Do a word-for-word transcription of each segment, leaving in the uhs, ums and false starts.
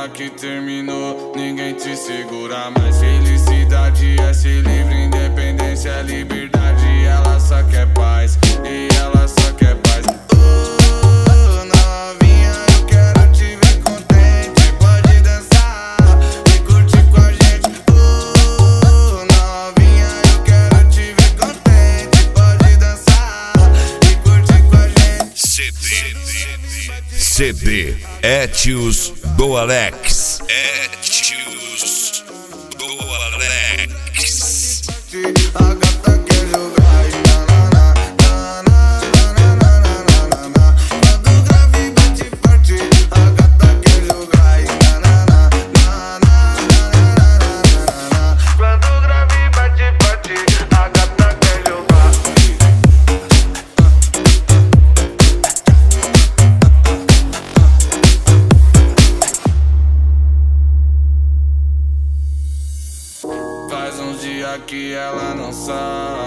Agora que terminou, ninguém te segura mais. Felicidade é ser livre, independência é liberdade. Ela só quer paz, e ela só quer paz. Oh, novinha, eu quero te ver contente. Pode dançar e curtir com a gente. Oh, novinha, eu quero te ver contente. Pode dançar e curtir com a gente. C D C D Etios do Alex. Etios do Alex. A gata quer jogar e na na na na na na na na. Quando o grave bate forte, a gata quer jogar e na na na na na na na. Quando o grave bate forte, a gata quer jogar. Faz uns dias que ela não sai.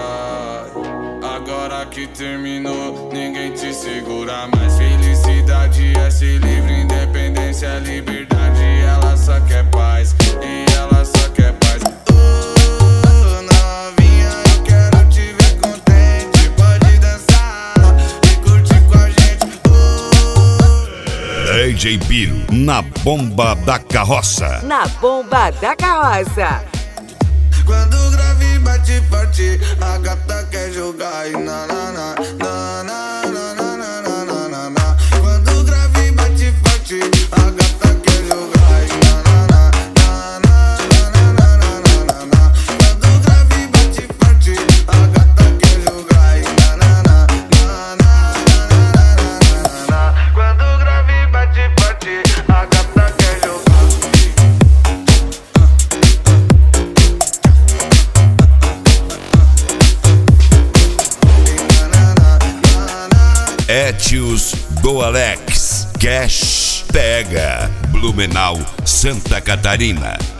Agora que terminou, ninguém te segura mais. Felicidade é ser livre, independência é liberdade. Ela só quer paz, e ela só quer paz. Oh, novinha, eu quero te ver contente. Pode dançar e curtir com a gente. Oh. D J Biro na bomba da carroça. Na bomba da carroça. Quando o grave bate forte, a gata quer jogar e na na na na na na na na na na na. Quando o grave bate forte, a gata quer jogar e na na na na na na na na na. Quando o grave bate forte, a gata quer jogar e na na na na na na na. Quando o grave bate forte, a gata quer jogar. Etios do Alex. Cash pega. Blumenau, Santa Catarina.